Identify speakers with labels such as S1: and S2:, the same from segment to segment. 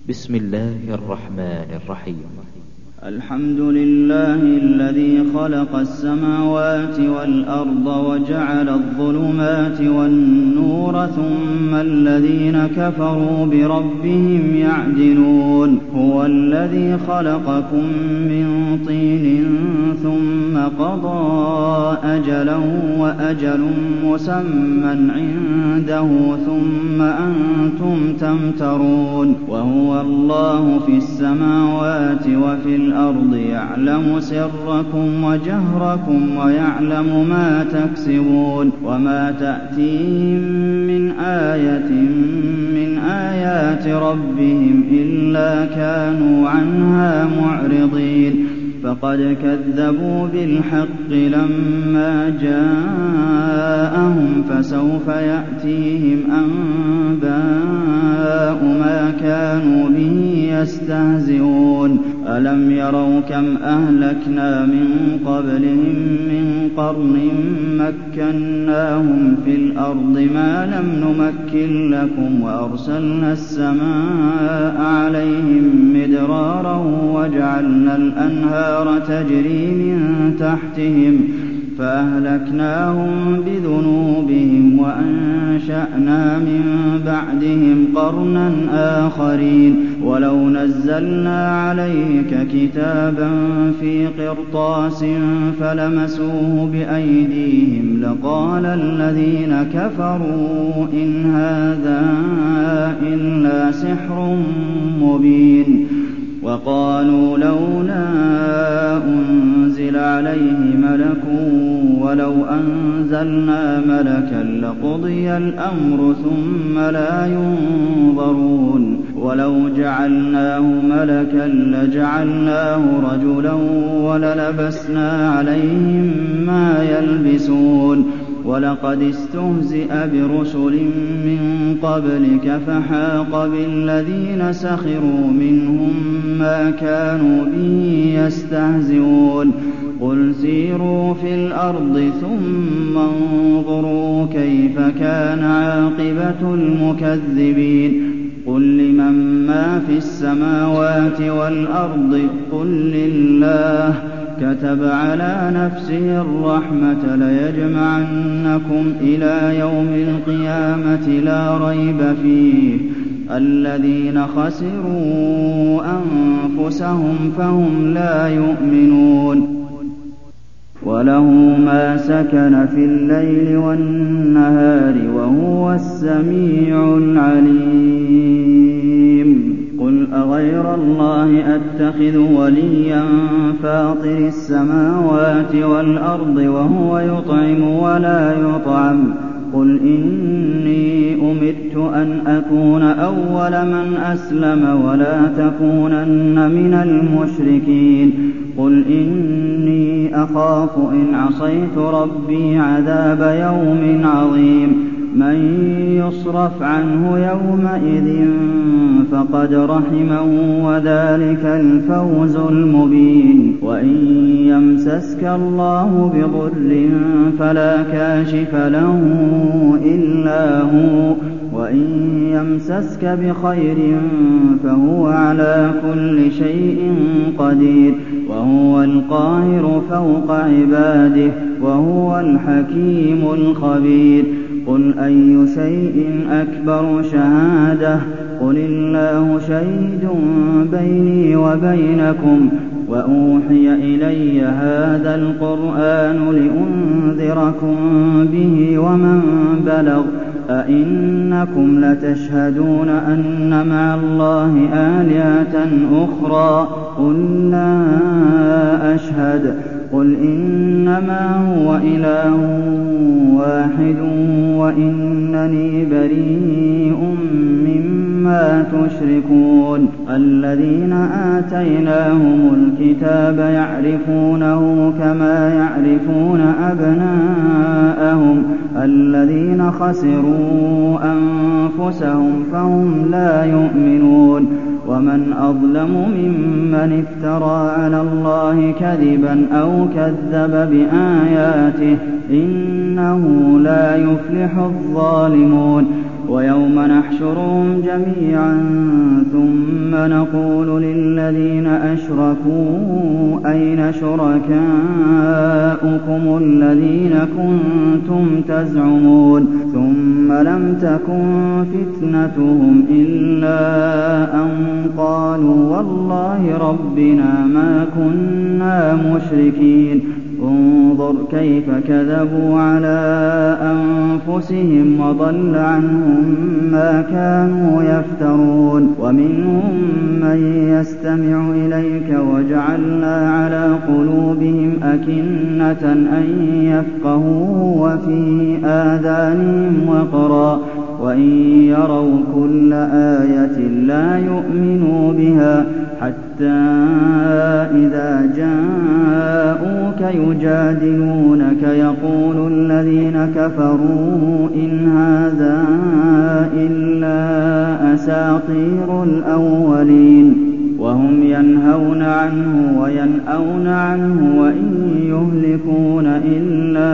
S1: بسم الله الرحمن الرحيم.
S2: الحمد لله الذي خلق السماوات والأرض وجعل الظلمات والنور ثم الذين كفروا بربهم يعدلون هو الذي خلقكم من طين ثم قضى أجلا وأجل مسمى عنده ثم أنتم تمترون وهو الله في السماوات وفي الأرض يعلم سركم وجهركم ويعلم ما تكسبون وما تأتيهم من آية من آيات ربهم إلا كانوا عنها معرضين فقد كذبوا بالحق لما جاءهم فسوف يأتيهم أنباء ما كانوا به يستهزئون ألم يروا كم أهلكنا من قبلهم من قرن مكناهم في الأرض ما لم نمكن لكم وأرسلنا السماء عليهم مدرارا وجعلنا الأنهار تجري من تحتهم فأهلكناهم بذنوبهم وأنشأنا من بعدهم قرنا آخرين ولو نزلنا عليك كتابا في قرطاس فلمسوه بأيديهم لقال الذين كفروا إن هذا إلا سحر مبين وقالوا لولا أنزل عليه ملك ولو أنزلنا ملكا لقضي الأمر ثم لا ينظرون ولو جعلناه ملكا لجعلناه رجلا وللبسنا عليهم ما يلبسون ولقد استهزئ برسل من قبلك فحاق بالذين سخروا منهم ما كانوا به يستهزئون قل سيروا في الأرض ثم انظروا كيف كان عاقبة المكذبين قل لمن ما في السماوات والأرض قل لله كتب على نفسه الرحمة ليجمعنكم إلى يوم القيامة لا ريب فيه الذين خسروا أنفسهم فهم لا يؤمنون وله ما سكن في الليل والنهار وهو السميع العليم قل أغير الله أتخذ وليا فاطر السماوات والأرض وهو يطعم ولا يطعم قل إني أمرت أن أكون أول من أسلم ولا تكونن من المشركين قل إني أخاف إن عصيت ربي عذاب يوم عظيم من يصرف عنه يومئذ فقد رحمه وذلك الفوز المبين وإن يمسسك الله بضر فلا كاشف له إلا هو وإن يمسسك بخير فهو على كل شيء قدير وهو القاهر فوق عباده وهو الحكيم الخبير قل أي شيء أكبر شهادة قل الله شهيد بيني وبينكم وأوحي إلي هذا القرآن لأنذركم به ومن بلغ أئنكم لتشهدون أن مع الله آلهة أخرى قل لا أشهد قل إنما هو إله واحد وإنني بريء مما تشركون الذين آتيناهم الكتاب يعرفونه كما يعرفون أبناءهم الذين خسروا أنفسهم فهم لا يؤمنون ومن أظلم ممن افترى على الله كذبا أو كذب بآياته إنه لا يفلح الظالمون ويوم نحشرهم جميعا ثم ونقول للذين أشركوا أين شركاؤكم الذين كنتم تزعمون ثم لم تكن فتنتهم إلا أن قالوا والله ربنا ما كنا مشركين انظر كيف كذبوا على أنفسهم وضل عنهم ما كانوا يفترون ومنهم من يستمع إليك وجعلنا على قلوبهم أكنة أن يفقهوا وفي آذانهم وقرا وإن يروا كل آية لا يؤمنوا بها حتى إذا جاءوك يجادلونك يقول الذين كفروا إن هذا إلا أساطير الأولين وهم ينهون عنه وينأون عنه وإن يهلكون إلا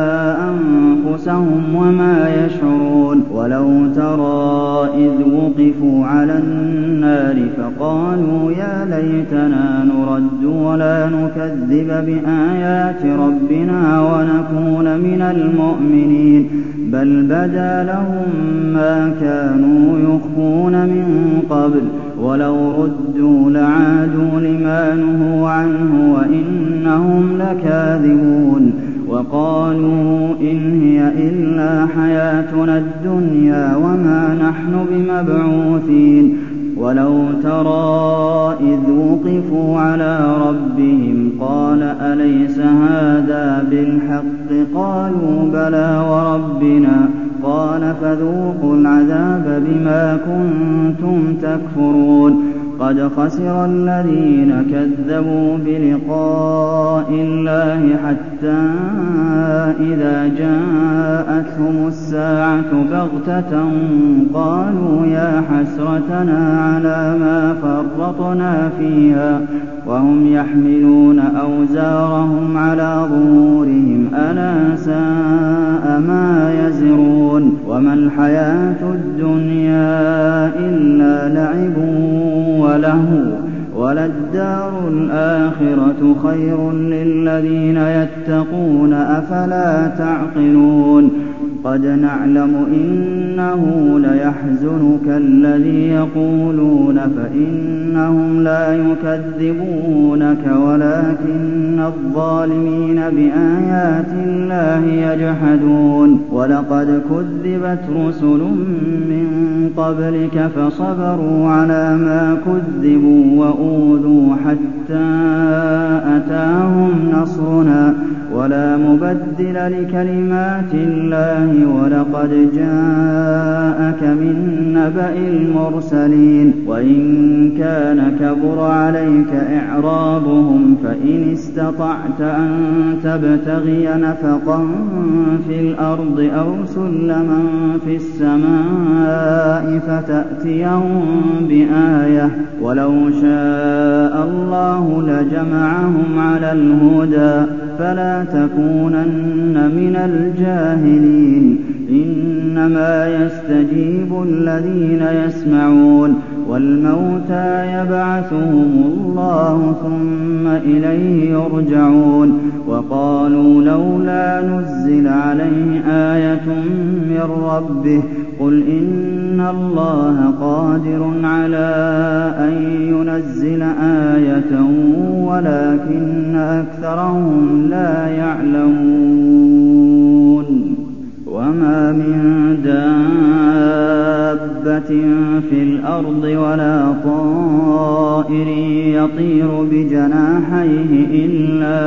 S2: أنفسهم وما يشعرون ولو ترى إذ وقفوا على النار فقالوا يا ليتنا نرد ولا نكذب بآيات ربنا ونكون من المؤمنين بل بدا لهم ما كانوا يخفون من قبل ولو ردوا لعادوا لما نهوا عنه وإنهم لكاذبون وقالوا إن هي إلا حياتنا الدنيا وما نحن بمبعوثين ولو ترى إذ وقفوا على ربهم قال أليس هذا بالحق قالوا بلى وربنا قال فذوقوا العذاب بما كنتم تكفرون قد خسر الذين كذبوا بلقاء الله حتى إذا جاءتهم الساعة بغتة قالوا يا حسرتنا على ما فرطنا فيها وهم يحملون أوزارهم على ظهورهم ألا ساء ما يزرون وما الحياة الدنيا إلا لعب وله وللدار الآخرة خير للذين يتقون أفلا تعقلون قد نعلم إنه ليحزنك الذي يقولون فإنهم لا يكذبونك ولكن الظالمين بآيات الله يجحدون ولقد كذبت رسل من قبلك فصبروا على ما كذبوا وأوذوا حتى أتاهم نصرنا ولا مبدل لكلمات الله ولقد جاءك من نبأ المرسلين وإن كان كبر عليك إعرابهم فإن استطعت أن تبتغي نفقا في الأرض أو سلما في السماء فتأتيهم بآية ولو شاء الله لجمعهم على الهدى فلا تكونن من الجاهلين إنما يستجيب الذين يسمعون والموتى يبعثهم الله ثم إليه يرجعون وقالوا لولا نزل عليه آية من ربه قل إن الله قادر على أن ينزل آية ولكن أكثرهم لا يعلمون وما من دابة في الأرض ولا طائر يطير بجناحيه إلا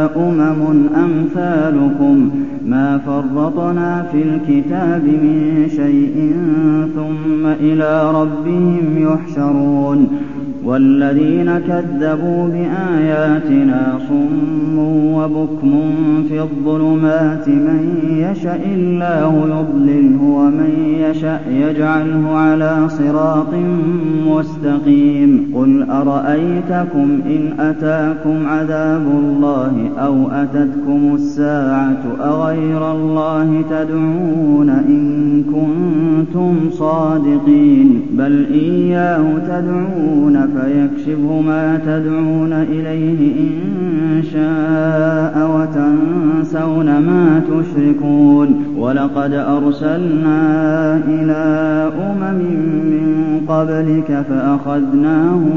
S2: أمثالكم ما فرطنا في الكتاب من شيء ثم إلى ربهم يحشرون والذين كذبوا بآياتنا صم وبكم في الظلمات من يشاء الله يضلله ومن يشاء يجعله على صراط مستقيم قل أرأيتكم إن أتاكم عذاب الله أو أتتكم الساعة أغير الله تدعون إن كنتم صادقين بل إياه تدعون فيكشف ما تدعون إليه إن شاء وتنسون ما تشركون ولقد أرسلنا إلى أمم من قبلك فأخذناهم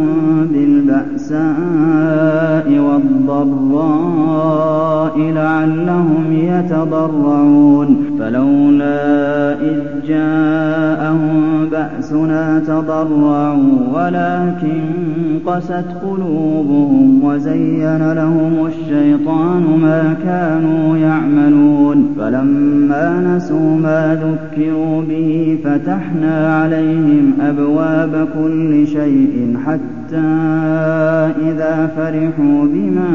S2: بالبأساء والضراء لعلهم يتضرعون فلولا إذ جاءهم بأسنا تضرعوا ولكن قست قلوبهم وزين لهم الشيطان ما كانوا يعملون فلما نسوا ما ذكروا به فتحنا عليهم أبواب كل شيء حتى إذا فرحوا بما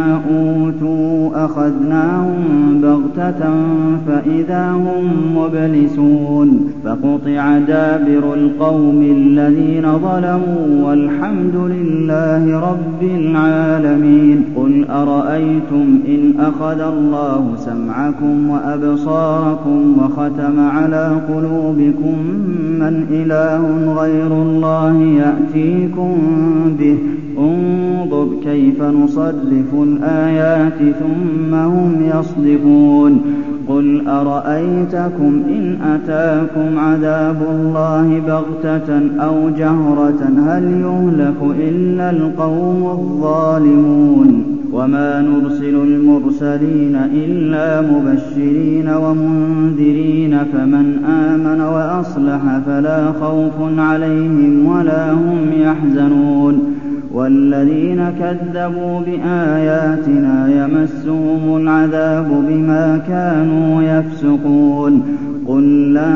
S2: أوتوا أخذناهم بغتة فإذا هم مبلسون فقطع دابر القوم الذين ظلموا والحمد لله رب العالمين قل أرأيتم إن أخذ الله سمعكم وأبصاركم وختم على قلوبكم من إله غير الله يأتيكم به انظر كيف نصرف الآيات ثم هم يصدفون قل أرأيتكم إن أتاكم عذاب الله بغتة أو جهرة هل يهلك إلا القوم الظالمون وما نرسل المرسلين إلا مبشرين ومنذرين فمن آمن وأصلح فلا خوف عليهم ولا هم يحزنون والذين كذبوا بآياتنا يمسهم العذاب بما كانوا يفسقون قل لا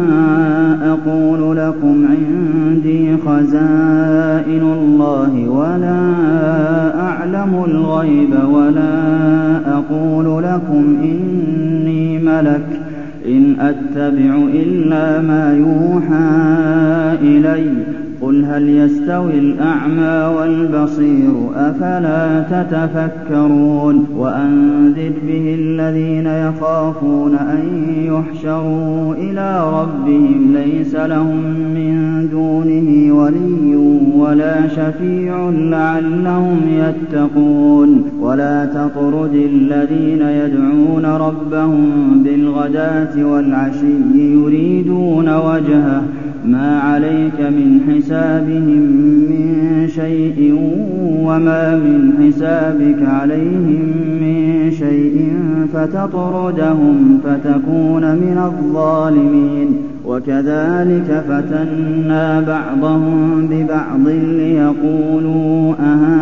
S2: أقول لكم عندي خزائن الله ولا أعلم الغيب ولا أقول لكم إني ملك إن أتبع إلا ما يوحى إلي قل هل يستوي الأعمى والبصير أفلا تتفكرون وأنذر به الذين يخافون أن يحشروا إلى ربهم ليس لهم من دونه ولي ولا شفيع لعلهم يتقون ولا تطرد الذين يدعون ربهم بالغداة والعشي يريدون وجهه ما عليك من حسابهم من شيء وما من حسابك عليهم من شيء فتطردهم فتكون من الظالمين وكذلك فتنا بعضهم ببعض ليقولوا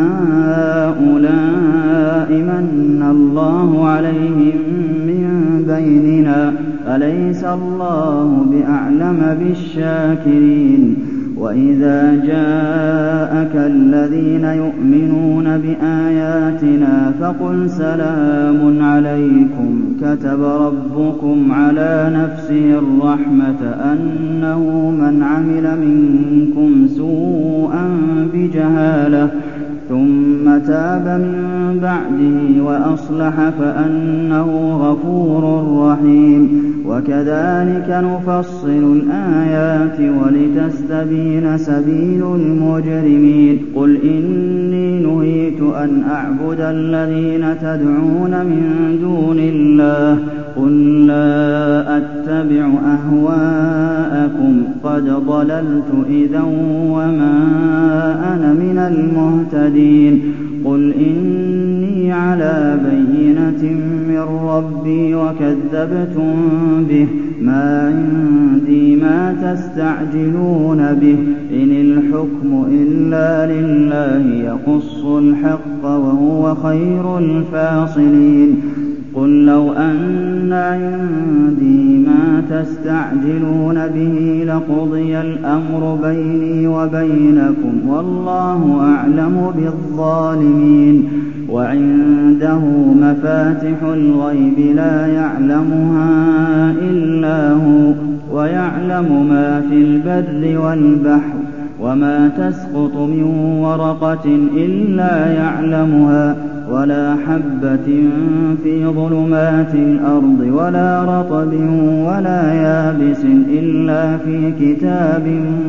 S2: أهؤلاء من الله عليهم من بيننا أليس الله بأعلم بالشاكرين وإذا جاءك الذين يؤمنون بآياتنا فقل سلام عليكم كتب ربكم على نفسه الرحمة أنه من عمل منكم سوءا بجهالة ثم تاب من بعده وأصلح فأنه غفور رحيم وكذلك نفصل الآيات ولتستبين سبيل المجرمين قل إني نهيت أن أعبد الذين تدعون من دون الله قل لا أتبع أهواءكم قد ضللت إذا وما أنا من المهتدين قل إني على بينة من ربي وكذبتم به ما عندي ما تستعجلون به إن الحكم إلا لله يقص الحق وهو خير الفاصلين قل لو أن عندي ما تستعجلون به لقضي الأمر بيني وبينكم والله أعلم بالظالمين وعنده مفاتح الغيب لا يعلمها إلا هو ويعلم ما في البر والبحر وما تسقط من ورقة إلا يعلمها ولا حبة في ظلمات الأرض ولا رطب ولا يابس إلا في كتاب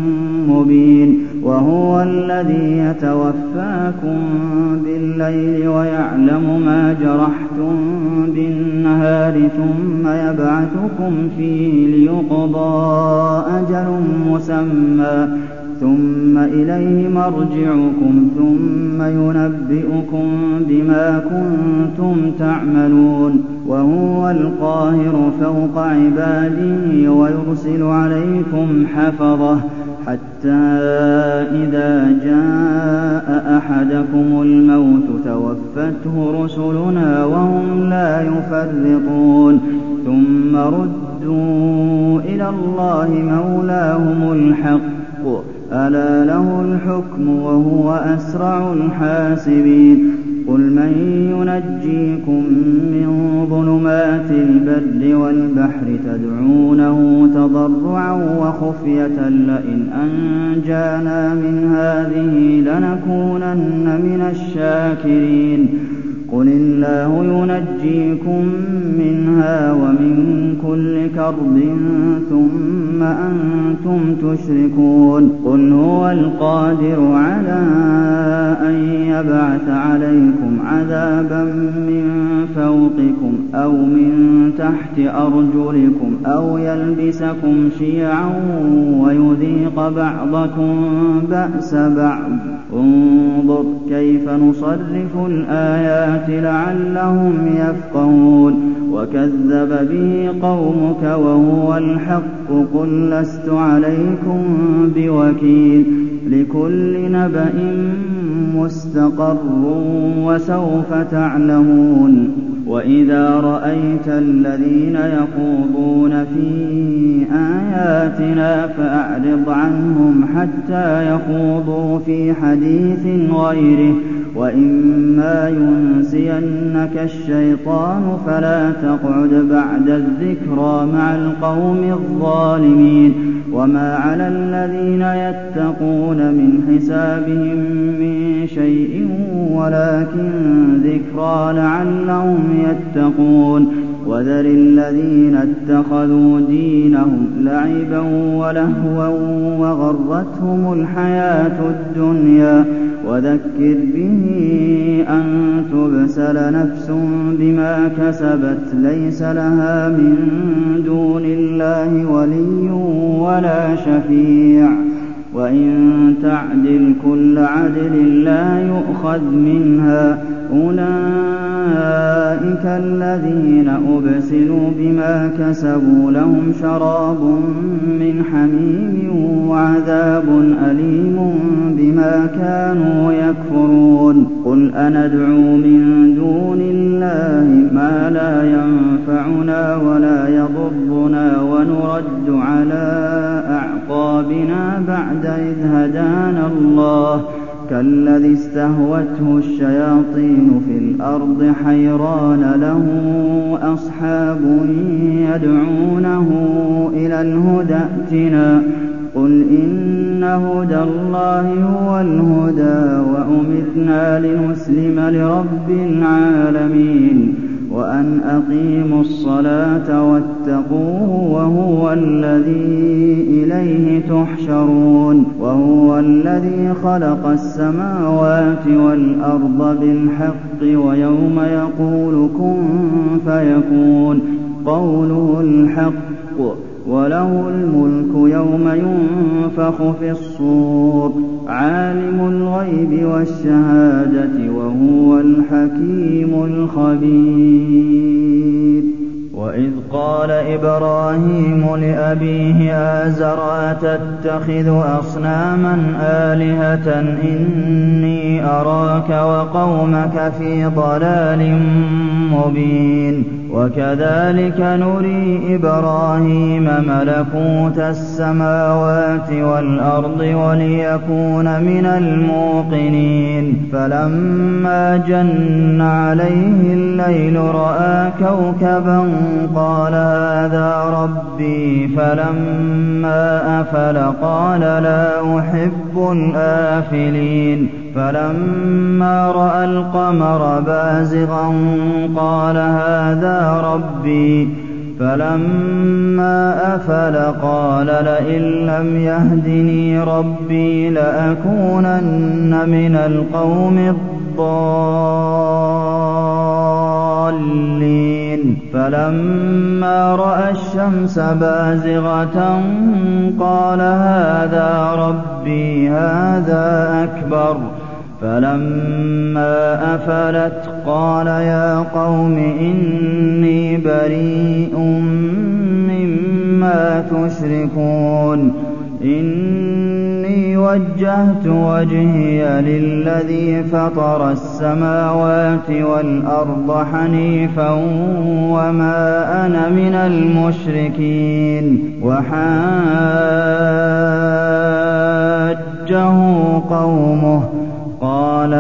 S2: مبين وهو الذي يتوفاكم بالليل ويعلم ما جرحتم بالنهار ثم يبعثكم فيه ليقضى أجل مسمى ثم إليه مرجعكم ثم ينبئكم بما كنتم تعملون وهو القاهر فوق عباده ويرسل عليكم حفظة حتى إذا جاء أحدكم الموت توفته رسلنا وهم لا يفرطون ثم ردوا إلى الله مولاهم الحق ألا له الحكم وهو أسرع الحاسبين قل من ينجيكم من ظلمات البر والبحر تدعونه تضرعا وخفية لئن أنجانا من هذه لنكونن من الشاكرين قل الله ينجيكم منها ومن كل كرب ثم أنتم تشركون قل هو القادر على أن يبعث عليكم عذابا من فوقكم أو من تحت أرجلكم أو يلبسكم شيعا ويذيق بعضكم بأس بعض انظر كيف نصرف الآيات لعلهم يفقهون وكذب به قومك وهو الحق قل لست عليكم بوكيل لكل نبأ مستقر وسوف تعلمون وإذا رأيت الذين يخوضون في آياتنا فأعرض عنهم حتى يخوضوا في حديث غيره وإما ينسينك الشيطان فلا تقعد بعد الذكرى مع القوم الظالمين وما على الذين يتقون من حسابهم من شيء ولكن ذكرى لعلهم يتقون وذر الذين اتخذوا دينهم لعبا ولهوا وغرتهم الحياة الدنيا وذكر به أن تبسل نفس بما كسبت ليس لها من دون الله ولي ولا شفيع وإن تعدل كل عدل لا يؤخذ منها أولئك الذين أبسلوا بما كسبوا لهم شراب من حميم وعذاب أليم بما كانوا يكفرون قل أندعو من دون الله ما لا ينفعنا ولا يضرنا ونرد على أعقابنا بعد إذ هدانا الله كالذي استهوته الشياطين في الأرض حيران له أصحاب يدعونه إلى الهدى ائتنا قل إن هدى الله هو الهدى وأمرنا لنسلم لرب العالمين وأن أقيموا الصلاة واتقوه وهو الذي إليه تحشرون وهو الذي خلق السماوات والأرض بالحق ويوم يقول كن فيكون قوله الحق وله الملك يوم ينفخ في الصور عالم الغيب والشهادة وهو الحكيم الخبير وإذ قال إبراهيم لأبيه آزر أتتخذ أصناما آلهة إني أراك وقومك في ضلال مبين وكذلك نري إبراهيم ملكوت السماوات والأرض وليكون من الموقنين فلما جن عليه الليل رأى كوكبا قال قَالَ هَٰذَا رَبِّي فَلَمَّا أَفَلَ قَالَ لَا أُحِبُّ الْآفِلِينَ فَلَمَّا رَأَى الْقَمَرَ بَازِغًا قَالَ هَٰذَا رَبِّي فَلَمَّا أَفَلَ قَالَ لَئِن لَّمْ يَهْدِنِي رَبِّي لَأَكُونَنَّ مِنَ الْقَوْمِ الضَّالِّينَ فَلَمَّا رَأَى الشَّمْسَ بَازِغَةً قَالَ هَٰذَا رَبِّي هَٰذَا أَكْبَرُ فَلَمَّا أَفَلَتْ قَالَ يَا قَوْمِ إِنِّي بَرِيءٌ مِّمَّا تُشْرِكُونَ إِنِّي وَجَّهْتُ وَجْهِيَ لِلَّذِي فَطَرَ السَّمَاوَاتِ وَالْأَرْضَ حَنِيفًا وَمَا أَنَا مِنَ الْمُشْرِكِينَ وَحَاجَّهُ قَوْمُهُ قَالَ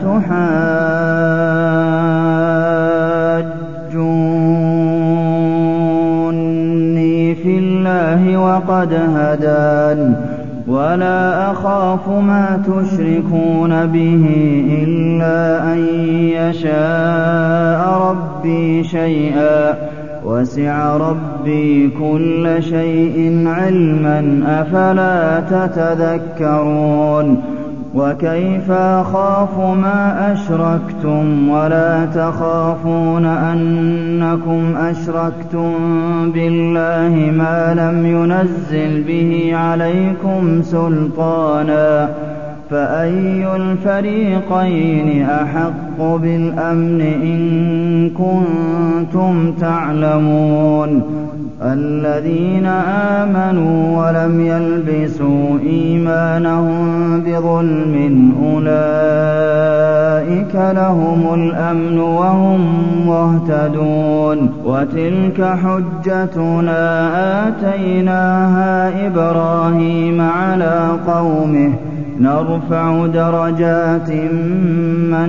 S2: أَتُحَاجُّونِّي فِي اللَّهِ وَقَدْ هَدَانِ وَلَا أَخَافُ مَا تُشْرِكُونَ بِهِ إِلَّا أَن يَشَاءَ رَبِّي شَيْئًا وَسِعَ رَبِّي كُلَّ شَيْءٍ عِلْمًا أَفَلَا تَتَذَكَّرُونَ وَكَيْفَ أَخَافُ مَا أَشْرَكْتُمْ وَلَا تَخَافُونَ أَنَّكُمْ أَشْرَكْتُم بِاللَّهِ مَا لَمْ يُنَزِّلْ بِهِ عَلَيْكُمْ سُلْطَانًا فَأَيُّ الْفَرِيقَيْنِ أَحَقُّ بِالْأَمْنِ إِن كُنتُمْ تَعْلَمُونَ الَّذِينَ آمَنُوا وَلَمْ يَلْبِسُوا إِيمَانَهُم بِظُلْمٍ أُولَٰئِكَ لَهُمُ الْأَمْنُ وَهُم مُّهْتَدُونَ وَتِلْكَ حُجَّتُنَا آتَيْنَاهَا إِبْرَاهِيمَ عَلَىٰ قَوْمِهِ نَرْفَعُ دَرَجَاتٍ مَّن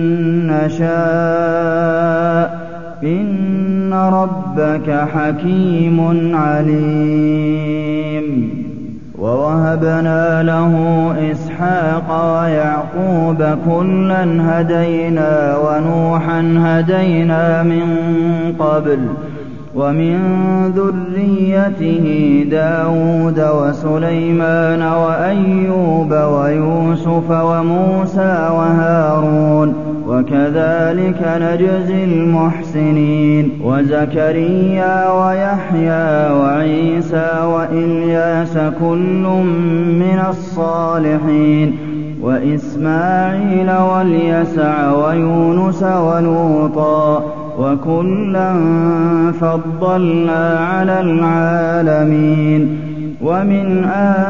S2: نَّشَاءُ إِنَّ رَبَّكَ حَكِيمٌ عَلِيمٌ وَوَهَبْنَا لَهُ إِسْحَاقَ وَيَعْقُوبَ كُلًّا هَدَيْنَا وَنُوحًا هَدَيْنَا مِن قَبْلُ وَمِن ذُرِّيَّتِهِ دَاوُودَ وَسُلَيْمَانَ وَأَيُّوبَ وَيُوسُفَ وَمُوسَىٰ وَهَارُونَ وَكَذَٰلِكَ نَجْزِي الْمُحْسِنِينَ وَزَكَرِيَّا وَيَحْيَىٰ وَعِيسَىٰ وَإِلْيَاسَ كُلٌّ مِّنَ الصَّالِحِينَ وَإِسْمَاعِيلَ وَالْيَسَعَ وَيُونُسَ وَلُوطًا وَكُلًّا فَضَّلْنَا عَلَى الْعَالَمِينَ وَمِنْ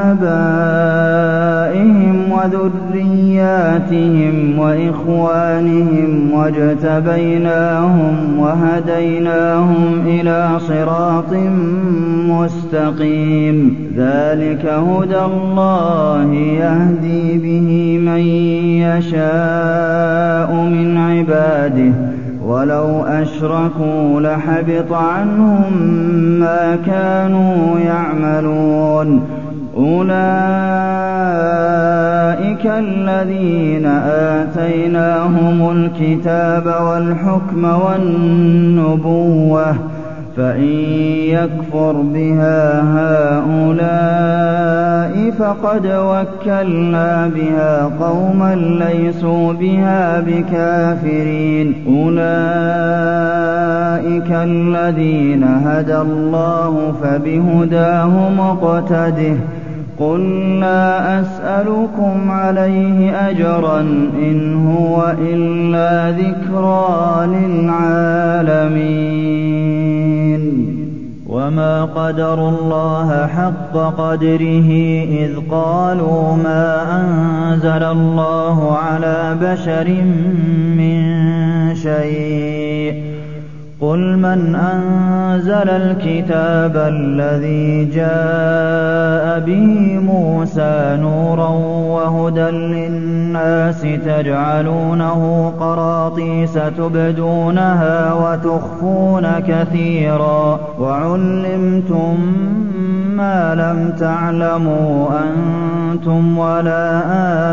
S2: آبَائِهِمْ وَذُرِّيَّاتِهِمْ وَإِخْوَانِهِمْ وَاجْتَبَيْنَاهُمْ وَهَدَيْنَاهُمْ إِلَىٰ صِرَاطٍ مُّسْتَقِيمٍ ذَٰلِكَ هُدَى اللَّهِ يَهْدِي بِهِ مَن يَشَاءُ مِنْ عِبَادِهِ وَلَوْ أَشْرَكُوا لَحَبِطَ عَنْهُم مَّا كَانُوا يَعْمَلُونَ أُولَٰئِكَ الَّذِينَ آتَيْنَاهُمُ الْكِتَابَ وَالْحُكْمَ وَالنُّبُوَّةَ فَإِن يَكْفُرْ بِهَا هَٰؤُلَاءِ فَقَدْ وَكَّلْنَا بِهَا قَوْمًا لَّيْسُوا بِهَا بِكَافِرِينَ أُولَٰئِكَ الَّذِينَ هَدَى اللَّهُ فَبِهُدَاهُ مُقْتَدِهْ قُل لَّا أَسْأَلُكُمْ عَلَيْهِ أَجْرًا إِنْ هُوَ إِلَّا ذِكْرَىٰ لِلْعَالَمِينَ وَمَا قَدَرُوا اللَّهَ حَقَّ قَدْرِهِ إِذْ قَالُوا مَا أَنزَلَ اللَّهُ عَلَىٰ بَشَرٍ مِّن شَيْءٍ قُلْ مَنْ أَنزَلَ الْكِتَابَ الَّذِي جَاءَ بِهِ مُوسَىٰ نُورًا وَهُدًى لِّلنَّاسِ تَجْعَلُونَهُ قَرَاطِيسَ تُبْدُونَهَا وَتُخْفُونَ كَثِيرًا وَعُلِّمْتُم مَّا لَمْ تَعْلَمُوا أَنتُمْ وَلَا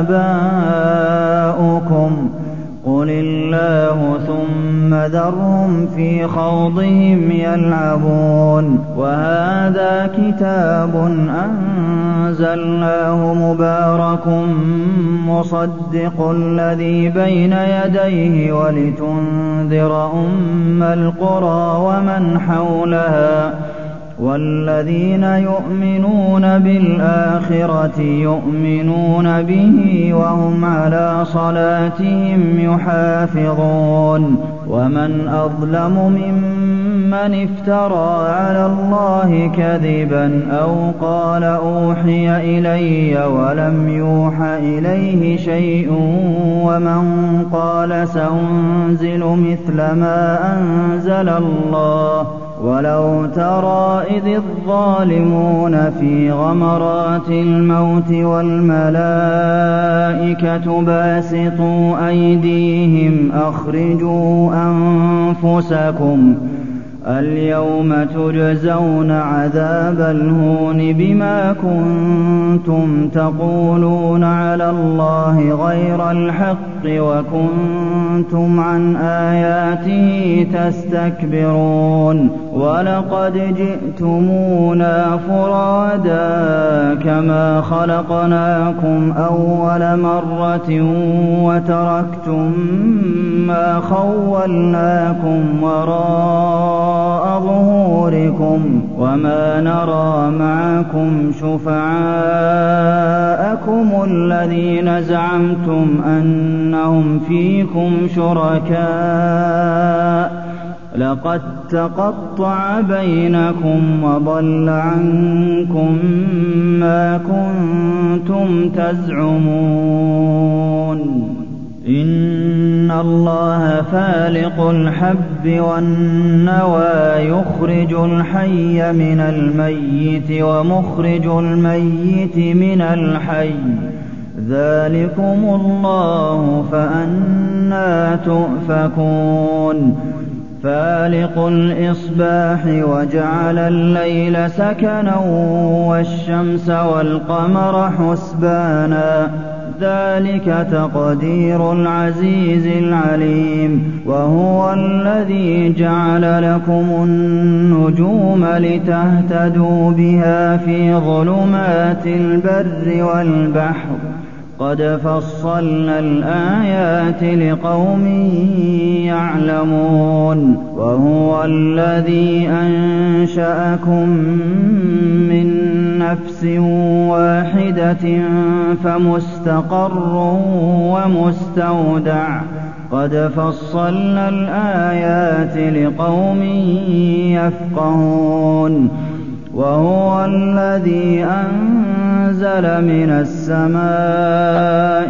S2: آبَاؤُكُمْ قُلِ اللَّهُ ثُمَّ ذَرْهُمْ فِي خَوْضِهِمْ يَلْعَبُونَ وَهَٰذَا كِتَابٌ أَنزَلْنَاهُ مُبَارَكٌ مُّصَدِّقُ الَّذِي بَيْنَ يَدَيْهِ وَلِتُنذِرَ أُمَّ الْقُرَىٰ وَمَنْ حَوْلَهَا وَالَّذِينَ يُؤْمِنُونَ بِالْآخِرَةِ يُؤْمِنُونَ بِهِ وَهُمْ عَلَىٰ صَلَاتِهِمْ يُحَافِظُونَ وَمَنْ أَظْلَمُ مِمَّنِ افْتَرَىٰ عَلَى اللَّهِ كَذِبًا أَوْ قَالَ أُوحِيَ إِلَيَّ وَلَمْ يُوحَ إِلَيْهِ شَيْءٌ وَمَنْ قَالَ سَأُنزِلُ مِثْلَ مَا أَنزَلَ اللَّهُ وَلَوْ تَرَىٰ إِذِ الظَّالِمُونَ فِي غَمَرَاتِ الْمَوْتِ وَالْمَلَائِكَةُ بَاسِطُو أَيْدِيهِمْ أَخْرِجُوا أَنفُسَكُمْ الْيَوْمَ تُجْزَوْنَ عَذَابَ الْهُونِ بِمَا كُنتُمْ تَقُولُونَ عَلَى اللَّهِ غَيْرَ الْحَقِّ وَكُنتُمْ عَنْ آيَاتِهِ تَسْتَكْبِرُونَ وَلَقَدْ جِئْتُمُونَا فُرَادَىٰ كَمَا خَلَقْنَاكُمْ أَوَّلَ مَرَّةٍ وَتَرَكْتُم مَّا خَوَّلْنَاكُمْ وَرَاءَ ظُهُورِكُمْ وَمَا نَرَىٰ مَعَكُمْ شُفَعَاءَكُمُ الَّذِينَ زَعَمْتُمْ أَنَّهُمْ فِيكُمْ شُرَكَاءُ لَقَد تَّقَطَّعَ بَيْنَكُمْ وَضَلَّ عَنكُم مَّا كُنتُمْ تَزْعُمُونَ إِنَّ اللَّهَ فَالِقُ الْحَبِّ وَالنَّوَىٰ يُخْرِجُ الْحَيَّ مِنَ الْمَيِّتِ وَمُخْرِجُ الْمَيِّتِ مِنَ الْحَيِّ ۚ ذَٰلِكُمُ اللَّهُ فَأَنَّىٰ تُؤْفَكُونَ فَالِقُ الْإِصْبَاحِ وَجَعَلَ اللَّيْلَ سَكَنًا وَالشَّمْسَ وَالْقَمَرَ حُسْبَانًا ۚ ذَٰلِكَ تَقْدِيرُ الْعَزِيزِ الْعَلِيمِ وَهُوَ الَّذِي جَعَلَ لَكُمُ النُّجُومَ لِتَهْتَدُوا بِهَا فِي ظُلُمَاتِ الْبَرِّ وَالْبَحْرِ ۗ قَدْ فَصَّلْنَا الْآيَاتِ لِقَوْمٍ يَعْلَمُونَ وَهُوَ الَّذِي أَنشَأَكُم مِّن نَّفْسٍ وَاحِدَةٍ فَمُسْتَقَرٌّ وَمُسْتَوْدَعٌ ۗ قَدْ فَصَّلْنَا الْآيَاتِ لِقَوْمٍ يَفْقَهُونَ وَهُوَ الَّذِي أَنزَلَ مِنَ السَّمَاءِ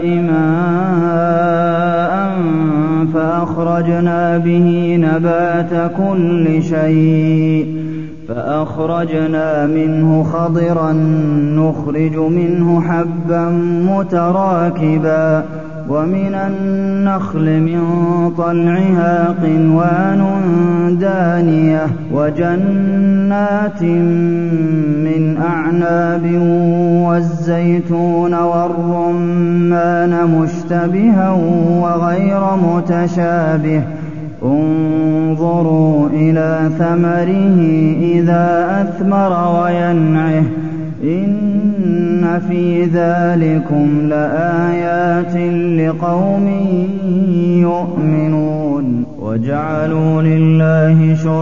S2: مَاءً فَأَخْرَجْنَا بِهِ نَبَاتَ كُلِّ شَيْءٍ فَأَخْرَجْنَا مِنْهُ خَضِرًا نُّخْرِجُ مِنْهُ حَبًّا مُّتَرَاكِبًا وَمِنَ النَّخْلِ مِن طَلْعِهَا قِنْوَانٌ دَانِيَةٌ وَجَنَّاتٍ مِّنْ أَعْنَابٍ وَالزَّيْتُونَ وَالرُّمَّانَ مُشْتَبِهًا وَغَيْرَ مُتَشَابِهٍ ۗ انظُرُوا إِلَىٰ ثَمَرِهِ إِذَا أَثْمَرَ وَيَنْعِهِ ۚ إِنَّ فِي ذَٰلِكُمْ لَآيَاتٍ لِّقَوْمٍ يُؤْمِنُونَ وَجَعَلُوا لِلَّهِ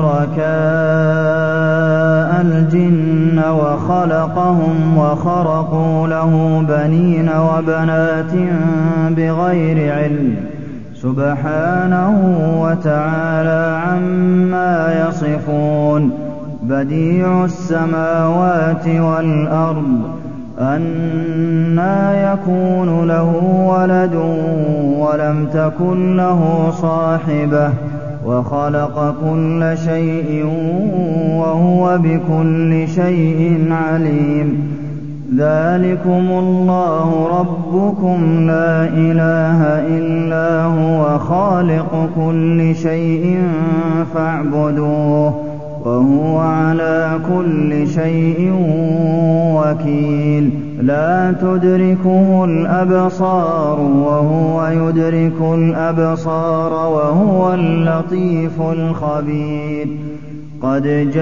S2: شُرَكَاءَ الْجِنَّ وَخَلَقَهُمْ وَخَرَقُوا لَهُ بَنِينَ وَبَنَاتٍ بِغَيْرِ عِلْمٍ ۚ سُبْحَانَهُ وَتَعَالَىٰ عَمَّا يَصِفُونَ بَدِيعُ السَّمَاوَاتِ وَالْأَرْضِ أَنَّىٰ يَكُونُ لَهُ وَلَدٌ وَلَمْ تَكُن لَّهُ صَاحِبَةٌ وخلق كل شيء وهو بكل شيء عليم ذلكم الله ربكم لا إله إلا هو خالق كل شيء فاعبدوه وهو على كل شيء وكيل لا تدركه الأبصار وهو يدرك الأبصار وهو اللطيف الخبير قد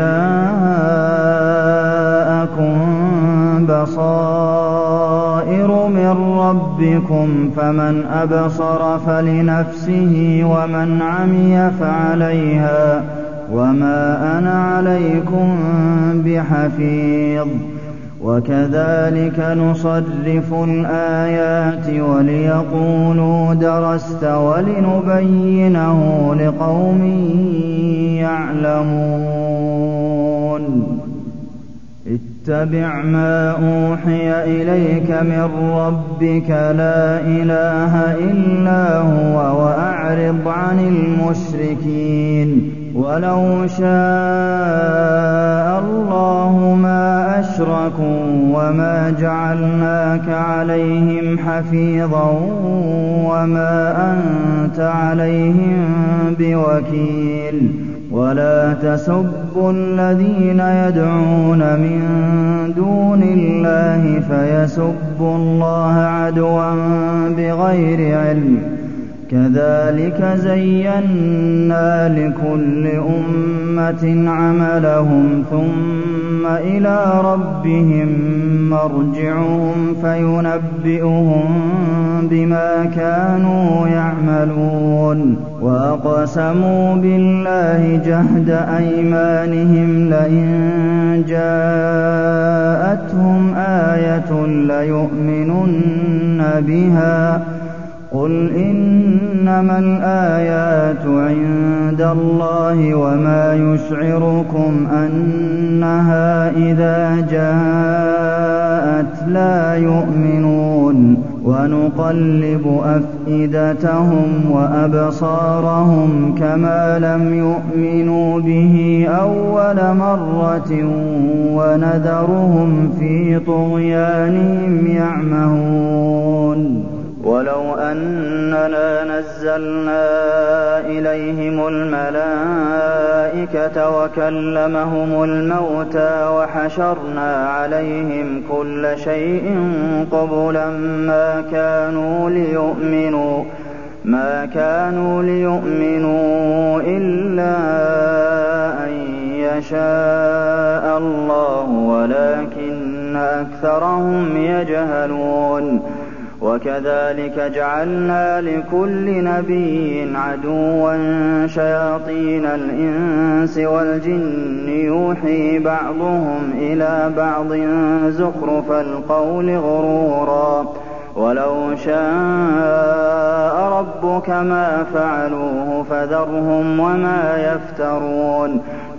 S2: جاءكم بصائر من ربكم فمن أبصر فلنفسه ومن عمي فعليها وما أنا عليكم بحفيظ وكذلك نصرف الآيات وليقولوا درست ولنبينه لقوم يعلمون اتبع ما أوحي إليك من ربك لا إله إلا هو وأعرض عن المشركين ولو شاء الله ما أشركوا وما جعلناك عليهم حفيظا وما أنت عليهم بوكيل ولا تسبوا الذين يدعون من دون الله فيسبوا الله عدوا بغير علم كذلك زينا لكل أمة عملهم ثم إلى ربهم مرجعهم فينبئهم بما كانوا يعملون وأقسموا بالله جهد أيمانهم لئن جاءتهم آية ليؤمنن بها قل إنما الآيات عند الله وما يشعركم أنها إذا جاءت لا يؤمنون ونقلب أفئدتهم وأبصارهم كما لم يؤمنوا به أول مرة ونذرهم في طغيانهم يعمهون ولو أننا نزلنا إليهم الملائكة وكلمهم الموتى وحشرنا عليهم كل شيء قبلا ما كانوا ليؤمنوا إلا أن يشاء الله ولكن أكثرهم يجهلون وكذلك جعلنا لكل نبي عدوا شياطين الإنس والجن يوحي بعضهم إلى بعض زخرف القول غرورا ولو شاء ربك ما فعلوه فذرهم وما يفترون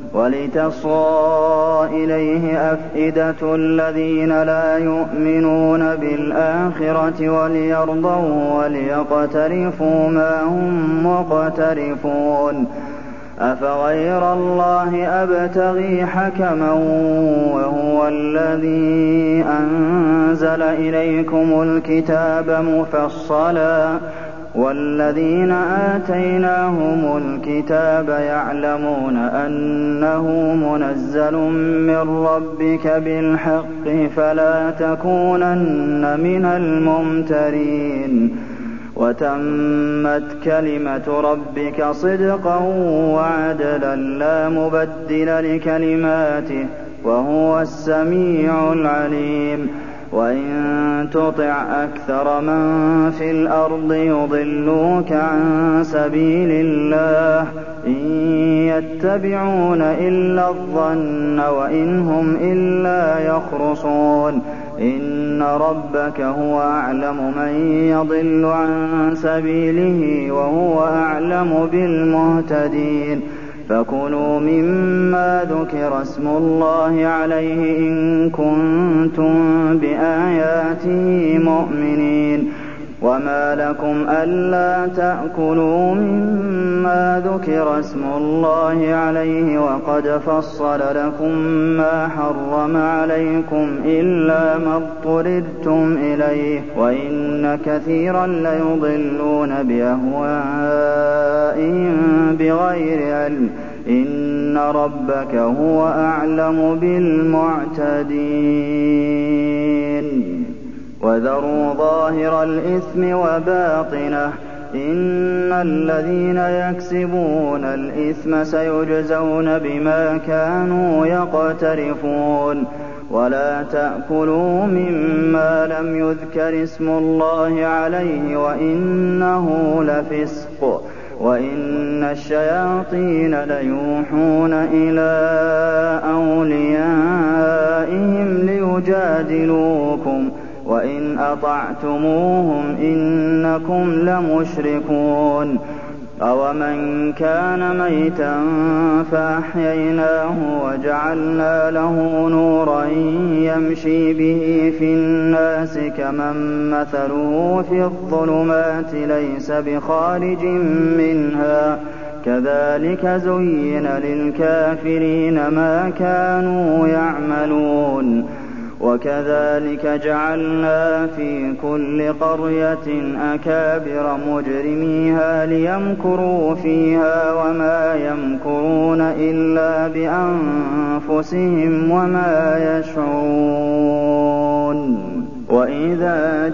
S2: ولتصغى إليه أفئدة الذين لا يؤمنون بالآخرة وليرضوا وليقترفوا ما هم مقترفون أفغير الله أبتغي حكما وهو الذي أنزل إليكم الكتاب مفصلا والذين آتيناهم الكتاب يعلمون أنه منزل من ربك بالحق فلا تكونن من الممترين وتمت كلمة ربك صدقا وعدلا لا مبدل لكلماته وهو السميع العليم وإن تطع أكثر من في الأرض يضلوك عن سبيل الله إن يتبعون إلا الظن وإن هم إلا يخرصون إن ربك هو أعلم من يضل عن سبيله وهو أعلم بالمهتدين فكلوا مما ذكر اسم الله عليه إن كنتم بآياته مؤمنين وما لكم ألا تأكلوا مما ذكر اسم الله عليه وقد فصل لكم ما حرم عليكم إلا ما اضطررتم إليه وإن كثيرا ليضلون بأهوائهم بغير علم إن ربك هو أعلم بالمعتدين وذروا ظاهر الإثم وباطنه إن الذين يكسبون الإثم سيجزون بما كانوا يقترفون ولا تأكلوا مما لم يذكر اسم الله عليه وإنه لفسق وإن الشياطين ليوحون إلى أوليائهم ليجادلوكم وإن أطعتموهم إنكم لمشركون أومن كان ميتا فأحييناه وجعلنا له نورا يمشي به في الناس كمن مثله في الظلمات ليس بخارج منها كذلك زين للكافرين ما كانوا يعملون وكذلك جعلنا في كل قرية أكابر مجرميها ليمكروا فيها وما يمكرون إلا بأنفسهم وما يشعرون وإذا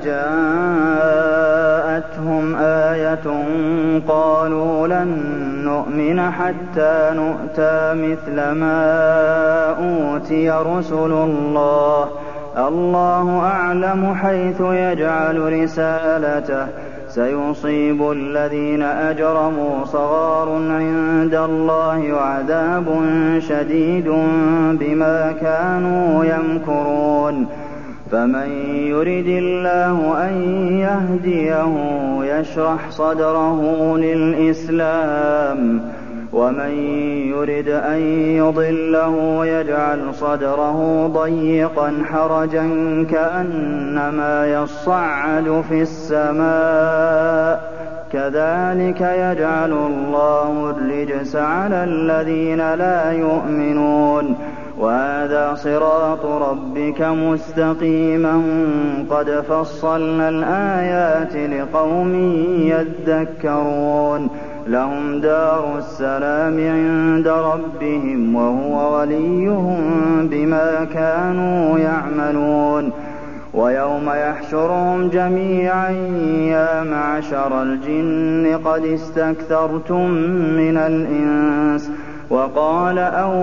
S2: جاءتهم آية قالوا لن نؤمن حتى نؤتى مثل ما أوتي رسل الله الله أعلم حيث يجعل رسالته سيصيب الذين أجرموا صغار عند الله وعذاب شديد بما كانوا يمكرون فمن يرد الله أن يهديه يشرح صدره للإسلام ومن يرد أن يضله يجعل صدره ضيقا حرجا كأنما يصعد في السماء كذلك يجعل الله الرجس على الذين لا يؤمنون وهذا صراط ربك مستقيما قد فصلنا الآيات لقوم يذكرون لهم دار السلام عند ربهم وهو وليهم بما كانوا يعملون ويوم يحشرهم جميعا يا معشر الجن قد استكثرتم من الإنس وقال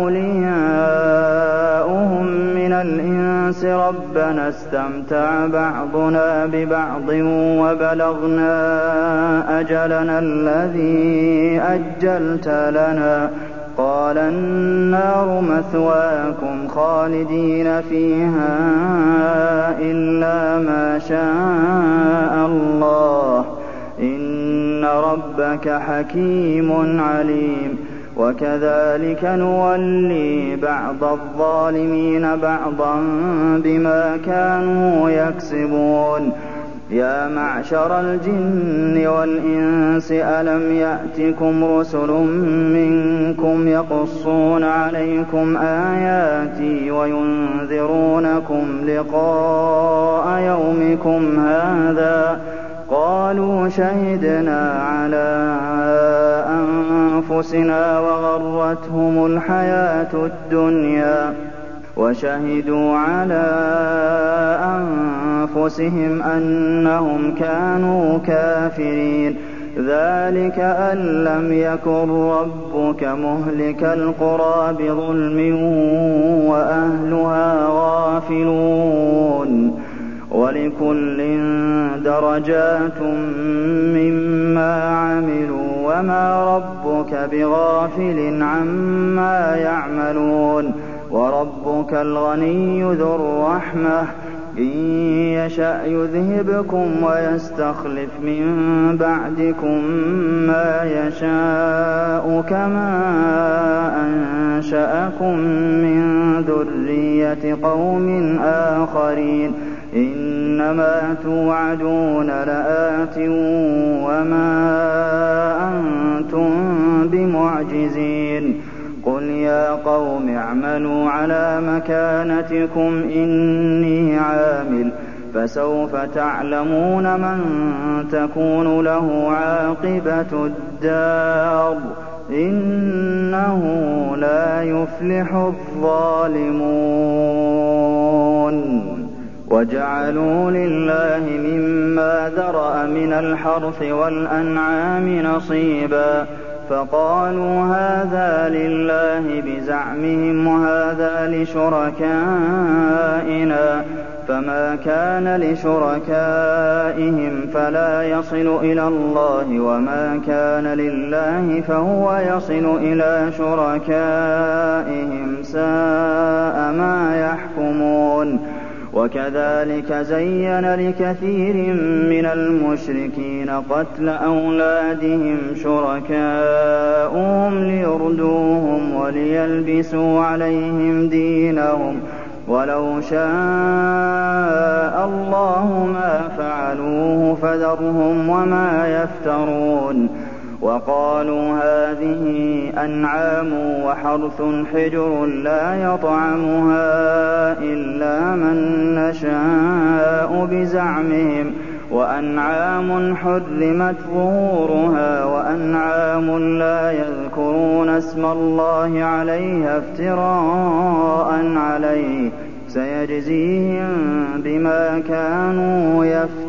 S2: أولياؤهم من الإنس ربنا استمتع بعضنا ببعض وبلغنا أجلنا الذي أجلت لنا قال النار مثواكم خالدين فيها إلا ما شاء الله إن ربك حكيم عليم وكذلك نولي بعض الظالمين بعضا بما كانوا يكسبون يا معشر الجن والإنس ألم يأتكم رسل منكم يقصون عليكم آياتي وينذرونكم لقاء يومكم هذا قالوا شهدنا على أنفسنا وغرتهم الحياة الدنيا وشهدوا على أنفسهم أنهم كانوا كافرين ذلك أن لم يكن ربك مهلك القرى بظلم وأهلها غافلون ولكل درجات مما عملوا وما ربك بغافل عما يعملون وربك الغني ذو الرحمة إن يشأ يذهبكم ويستخلف من بعدكم ما يشاء كما أنشأكم من ذرية قوم آخرين إنما توعدون لآت وما أنتم بمعجزين قل يا قوم اعملوا على مكانتكم إني عامل فسوف تعلمون من تكون له عاقبة الدار إنه لا يفلح الظالمون وجعلوا لله مما ذرأ من الحرث والأنعام نصيبا فقالوا هذا لله بزعمهم وهذا لشركائنا فما كان لشركائهم فلا يصل إلى الله وما كان لله فهو يصل إلى شركائهم ساء ما يحكمون وكذلك زين لكثير من المشركين قتل أولادهم شركاؤهم ليردوهم وليلبسوا عليهم دينهم ولو شاء الله ما فعلوه فذرهم وما يفترون وقالوا هذه أنعام وحرث حجر لا يطعمها إلا من نشاء بزعمهم وأنعام حرمت ظهورها وأنعام لا يذكرون اسم الله عليها افتراء عليه سيجزيهم بما كانوا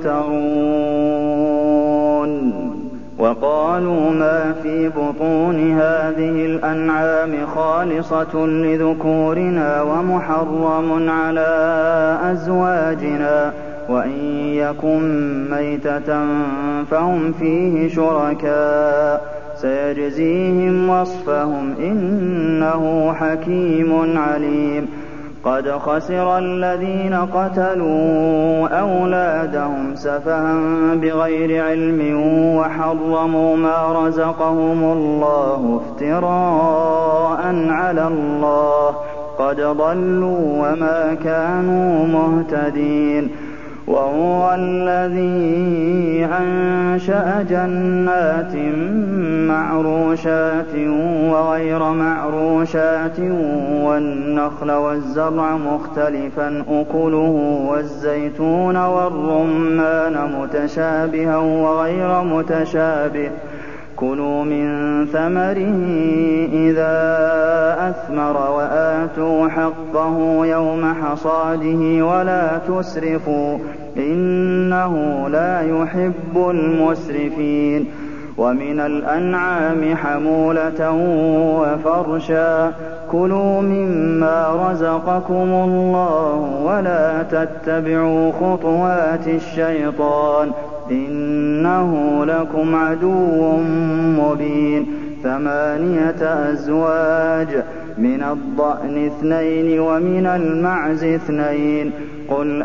S2: يفترون وقالوا ما في بطون هذه الأنعام خالصة لذكورنا ومحرم على أزواجنا وإن يكن ميتة فهم فيه شركاء سيجزيهم وصفهم إنه حكيم عليم قد خسر الذين قتلوا أولادهم سفها بغير علم وحرموا ما رزقهم الله افتراء على الله قد ضلوا وما كانوا مهتدين وهو الذي أنشأ جنات معروشات وغير معروشات والنخل والزرع مختلفا أكله والزيتون والرمان متشابها وغير متشابه كلوا من ثمره إذا أثمر وآتوا حقه يوم حصاده ولا تسرفوا إنه لا يحب المسرفين ومن الأنعام حمولة وفرشا كلوا مما رزقكم الله ولا تتبعوا خطوات الشيطان إنه لكم عدو مبين 8 أزواج من الضأن 2 ومن المعز 2 قل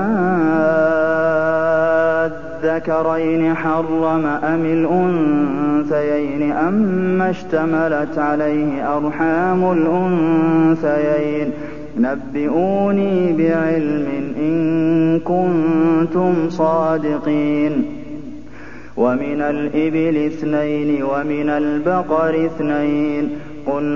S2: أذكرين حرم أم الأنثيين أما اشتملت عليه أرحام الأنثيين نبئوني بعلم إن كنتم صادقين ومن الإبل 2 ومن البقر 2 قل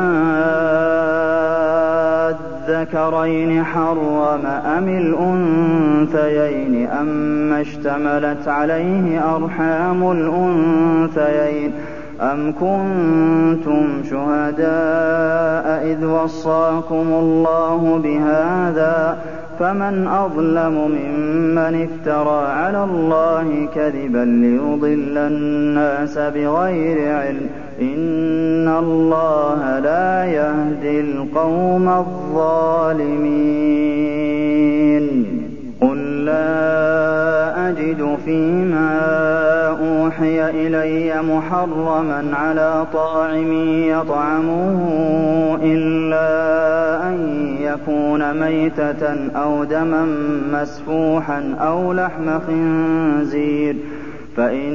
S2: أذكرين حرم أم الأنثيين أما اشتملت عليه أرحام الأنثيين أم كنتم شهداء إذ وصاكم الله بهذا فمن أظلم ممن افترى على الله كذبا ليضل الناس بغير علم إن الله لا يهدي القوم الظالمين قل لا أجد فيما أوحي إلي محرما على طاعم يطعمه إلا أن يكون ميتة أو دما مسفوحا أو لحم خنزير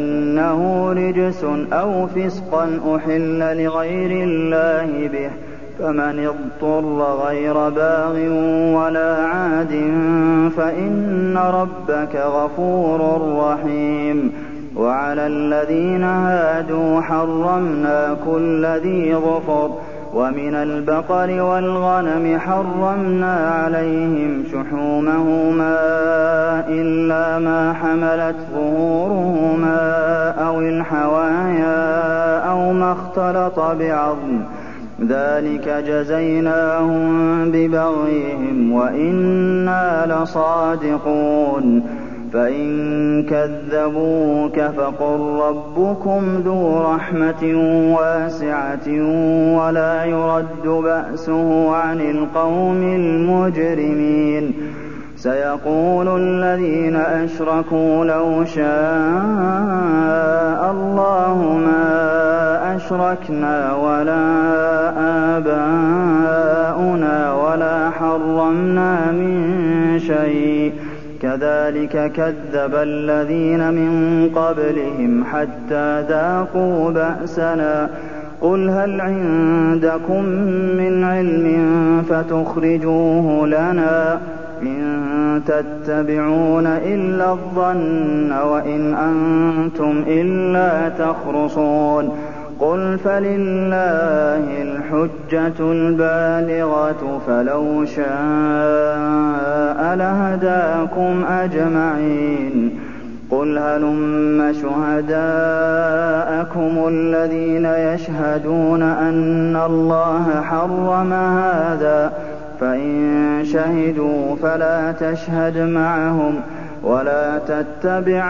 S2: فإنه رجس أو فسقا أحل لغير الله به فمن اضطر غير باغ ولا عاد فإن ربك غفور رحيم. وعلى الذين هادوا حرمنا كل ذي ظفر، ومن البقر والغنم حرمنا عليهم شحومهما إلا ما حملت ظهورهما أو الحوايا أو ما اختلط بعظم، ذلك جزيناهم ببغيهم وإنا لصادقون. فإن كذبوك فقل ربكم ذو رحمة واسعة ولا يرد بأسه عن القوم المجرمين. سيقول الذين أشركوا لو شاء الله ما أشركنا ولا آباؤنا ولا حرمنا من شيء كذلك كذب الذين من قبلهم حتى ذاقوا بأسنا. قل هل عندكم من علم فتخرجوه لنا إن تتبعون إلا الظن وإن أنتم إلا تخرصون. قل فلله الحجة البالغة فلو شاء لهداكم أجمعين. قل هلم شهداءكم الذين يشهدون أن الله حرم هذا، فإن شهدوا فلا تشهد معهم ولا تتبع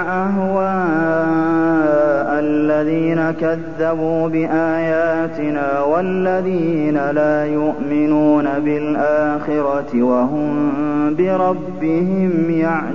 S2: أهواء الذين كذبوا بآياتنا والذين لا يؤمنون بالآخرة وهم بربهم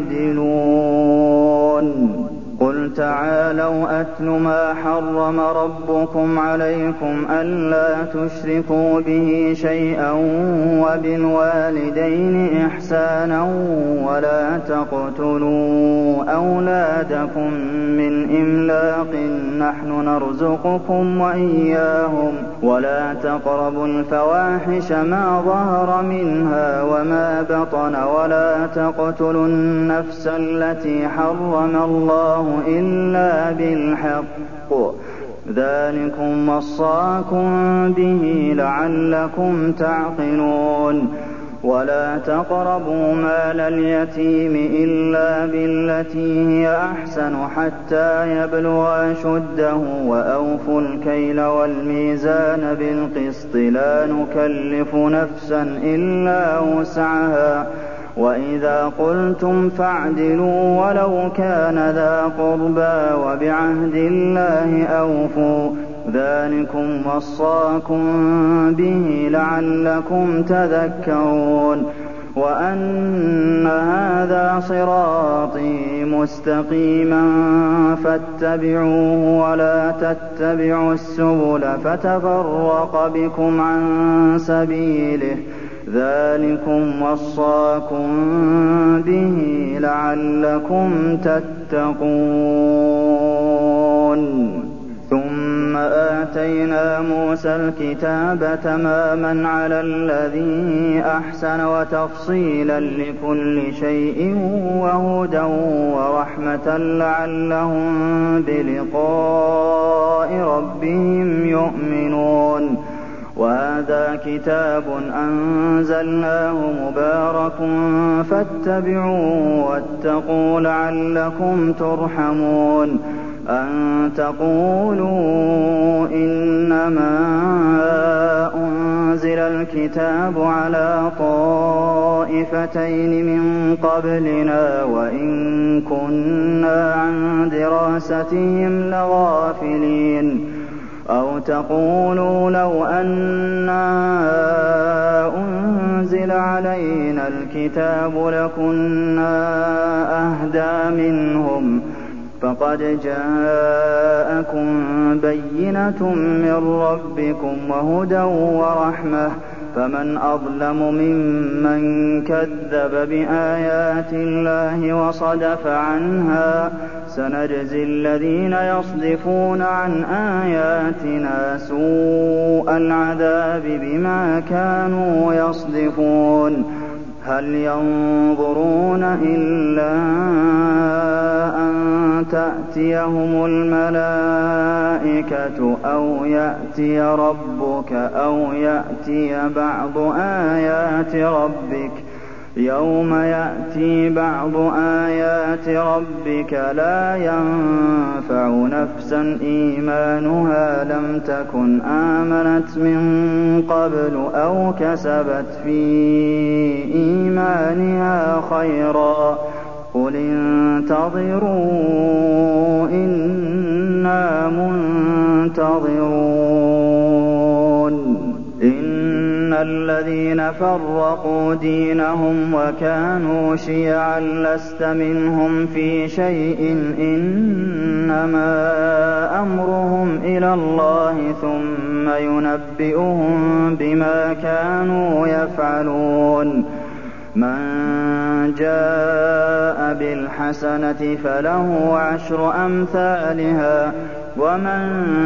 S2: يعدلون. قل تعالوا أتل ما حرم ربكم عليكم ألا تشركوا به شيئا وبالوالدين إحسانا ولا تقتلوا أولادكم من إملاق نحن نرزقكم وإياهم ولا تقربوا الفواحش ما ظهر منها وما بطن ولا تقتلوا النفس التي حرم الله إلا بالحق، ذلكم وصاكم به لعلكم تعقلون. ولا تقربوا مال اليتيم إلا بالتي هي أحسن حتى يبلغ أشده وأوفوا الكيل والميزان بالقسط لا نكلف نفسا إلا وسعها وإذا قلتم فاعدلوا ولو كان ذا قربى وبعهد الله أوفوا، ذلكم وصاكم به لعلكم تذكرون. وأن هذا صراطي مستقيما فاتبعوه ولا تتبعوا السبل فتفرق بكم عن سبيله، ذلكم وصاكم به لعلكم تتقون. ثم آتينا موسى الكتاب تماما على الذي أحسن وتفصيلا لكل شيء وهدى ورحمة لعلهم بلقاء ربهم يؤمنون. وهذا كتاب أنزلناه مبارك فاتبعوه واتقوا لعلكم ترحمون. أن تقولوا إنما أنزل الكتاب على طائفتين من قبلنا وإن كنا عن دراستهم لغافلين. أو تقولوا لو أنا أنزل علينا الكتاب لكنا أهدى منهم، فقد جاءكم بينة من ربكم وهدى ورحمة، فمن أظلم ممن كذب بآيات الله وصدف عنها، سَنَجْزِي الَّذِينَ يَصْدِفُونَ عَنْ آيَاتِنَا سُوءَ الْعَذَابِ بِمَا كَانُوا يَصْدِفُونَ هَلْ يَنظُرُونَ إِلَّا أَن تَأْتِيَهُمُ الْمَلَائِكَةُ أَوْ يَأْتِيَ رَبُّكَ أَوْ يَأْتِيَ بَعْضُ آيَاتِ رَبِّكَ ۗ يَوْمَ يَأْتِي بَعْضُ آيَاتِ رَبِّكَ لَا يَنفَعُ نَفْسًا إِيمَانُهَا لَمْ تَكُنْ آمَنَتْ مِن قَبْلُ أَوْ كَسَبَتْ فِي إِيمَانِهَا خَيْرًا ۗ قُلِ انتَظِرُوا إِنَّا مُنتَظِرُونَ إِنَّ الَّذِينَ فَرَّقُوا دِينَهُمْ وَكَانُوا شِيَعًا لَّسْتَ مِنْهُمْ فِي شَيْءٍ إِنَّمَا أَمْرُهُمْ إِلَى اللَّهِ ثُمَّ يُنَبِّئُهُم بِمَا كَانُوا يَفْعَلُونَ مَن جَاءَ بِالْحَسَنَةِ فَلَهُ عَشْرُ أَمْثَالِهَا ۖ وَمَن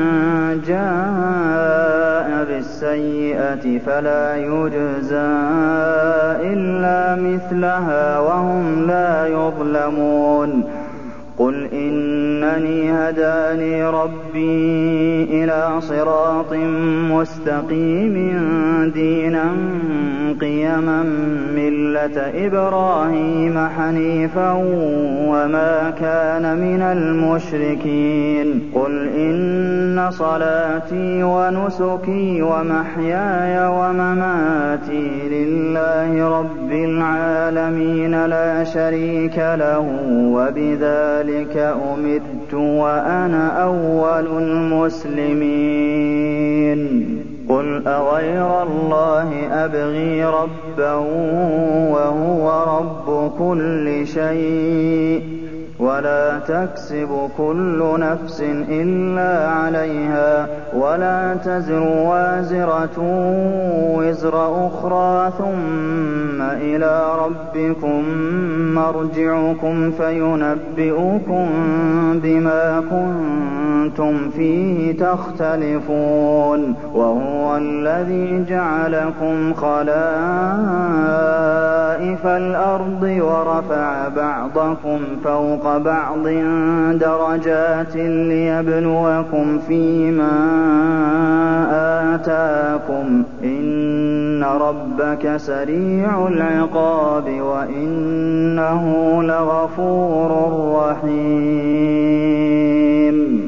S2: جَاءَ بِالسَّيِّئَةِ فَلَا يُجْزَىٰ إِلَّا مِثْلَهَا وَهُمْ لَا يُظْلَمُونَ قُلْ إِنَّنِي هَدَانِي رَبِّي إِلَىٰ صِرَاطٍ مُّسْتَقِيمٍ دِينًا قِيَمًا مِّلَّةَ إِبْرَاهِيمَ حَنِيفًا وَمَا كَانَ مِنَ الْمُشْرِكِينَ قُلْ إِنَّ صَلَاتِي وَنُسُكِي وَمَحْيَايَ وَمَمَاتِي لِلَّهِ رَبِّ الْعَالَمِينَ لَا شَرِيكَ لَهُ وَبِذَٰلِكَ أُمِرْتُ وَأَنَا أَوَّلُ الْمُسْلِمِينَ قُلْ أَغَيْرَ اللَّهِ أَبْغِي رَبًّا وَهُوَ رَبُّ كُلِّ شَيْءٍ وَلَا تَكْسِبُ كُلُّ نَفْسٍ إِلَّا عَلَيْهَا وَلَا تَزِرُ وَازِرَةٌ وِزْرَ أُخْرَىٰ ثُمَّ إِلَىٰ رَبِّكُم مَّرْجِعُكُمْ فَيُنَبِّئُكُم بِمَا كُنتُمْ فِيهِ تَخْتَلِفُونَ وَهُوَ الَّذِي جَعَلَكُمْ خَلَائِفَ الْأَرْضِ وَرَفَعَ بَعْضَكُمْ فَوْقَ بَعْضٍ دَرَجَاتٍ لِّيَبْلُوَكُمْ فِيمَا آتَاكُمْ ۗ إِنَّ رَبَّكَ سَرِيعُ الْعِقَابِ وَإِنَّهُ لَغَفُورٌ رَّحِيمٌ